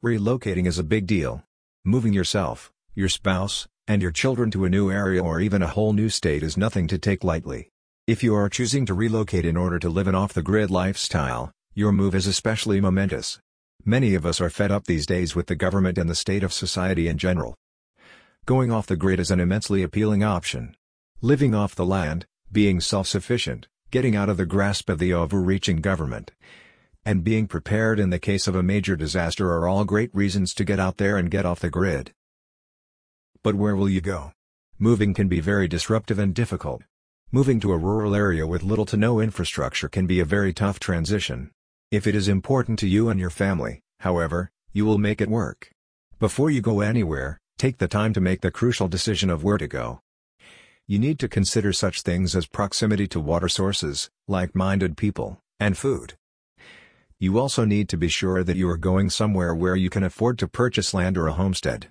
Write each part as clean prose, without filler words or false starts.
Relocating is a big deal. Moving yourself, your spouse, and your children to a new area or even a whole new state is nothing to take lightly. If you are choosing to relocate in order to live an off-the-grid lifestyle, your move is especially momentous. Many of us are fed up these days with the government and the state of society in general. Going off the grid is an immensely appealing option. Living off the land, being self-sufficient, getting out of the grasp of the overreaching government, and being prepared in the case of a major disaster are all great reasons to get out there and get off the grid. But where will you go? Moving can be very disruptive and difficult. Moving to a rural area with little to no infrastructure can be a very tough transition. If it is important to you and your family, however, you will make it work. Before you go anywhere, take the time to make the crucial decision of where to go. You need to consider such things as proximity to water sources, like-minded people, and food. You also need to be sure that you are going somewhere where you can afford to purchase land or a homestead.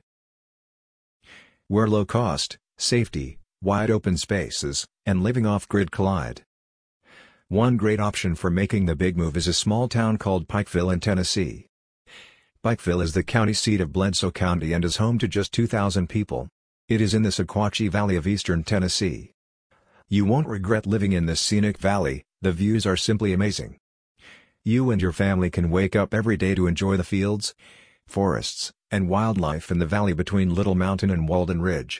Where low cost, safety, wide open spaces, and living off-grid collide. One great option for making the big move is a small town called Pikeville in Tennessee. Pikeville is the county seat of Bledsoe County and is home to just 2,000 people. It is in the Sequatchie Valley of eastern Tennessee. You won't regret living in this scenic valley, the views are simply amazing. You and your family can wake up every day to enjoy the fields, forests, and wildlife in the valley between Little Mountain and Walden Ridge.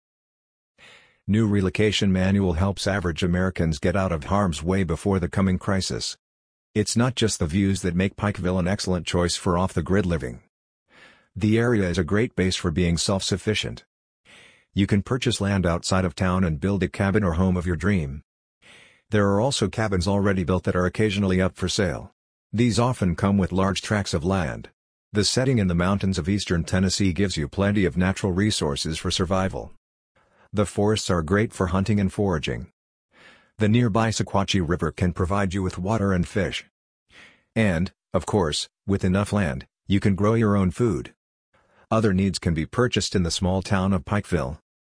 New Relocation Manual helps average Americans get out of harm's way before the coming crisis. It's not just the views that make Pikeville an excellent choice for off-the-grid living. The area is a great base for being self-sufficient. You can purchase land outside of town and build a cabin or home of your dream. There are also cabins already built that are occasionally up for sale. These often come with large tracts of land. The setting in the mountains of eastern Tennessee gives you plenty of natural resources for survival. The forests are great for hunting and foraging. The nearby Sequatchie River can provide you with water and fish. And, of course, with enough land, you can grow your own food. Other needs can be purchased in the small town of Pikeville.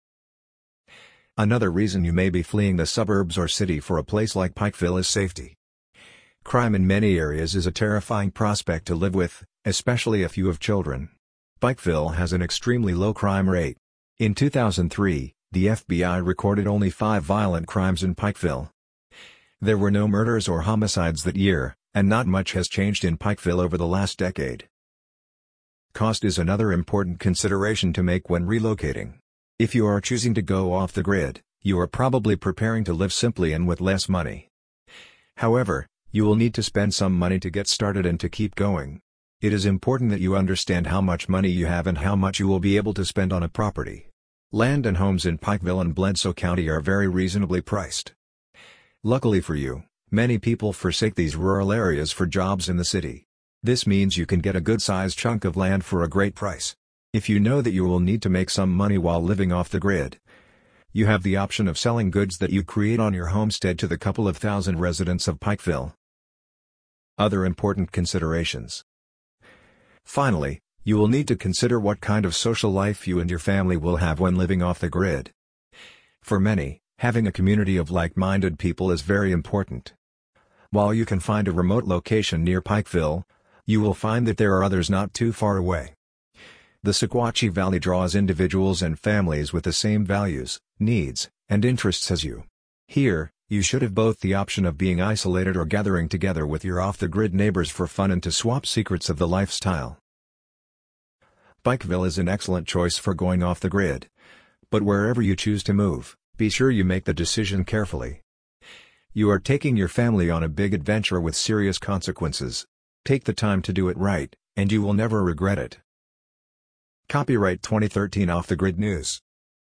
Another reason you may be fleeing the suburbs or city for a place like Pikeville is safety. Crime in many areas is a terrifying prospect to live with, especially if you have children. Pikeville has an extremely low crime rate. In 2003, the FBI recorded only 5 violent crimes in Pikeville. There were no murders or homicides that year, and not much has changed in Pikeville over the last decade. Cost is another important consideration to make when relocating. If you are choosing to go off the grid, you are probably preparing to live simply and with less money. However, you will need to spend some money to get started and to keep going. It is important that you understand how much money you have and how much you will be able to spend on a property. Land and homes in Pikeville and Bledsoe County are very reasonably priced. Luckily for you, many people forsake these rural areas for jobs in the city. This means you can get a good-sized chunk of land for a great price. If you know that you will need to make some money while living off the grid, you have the option of selling goods that you create on your homestead to the couple of thousand residents of Pikeville. Other important considerations. Finally, you will need to consider what kind of social life you and your family will have when living off the grid. For many, having a community of like-minded people is very important. While you can find a remote location near Pikeville, you will find that there are others not too far away. The Sequatchie Valley draws individuals and families with the same values, needs, and interests as you. Here, you should have both the option of being isolated or gathering together with your off-the-grid neighbors for fun and to swap secrets of the lifestyle. Pikeville is an excellent choice for going off the grid. But wherever you choose to move, be sure you make the decision carefully. You are taking your family on a big adventure with serious consequences. Take the time to do it right, and you will never regret it. Copyright 2013 Off the Grid News.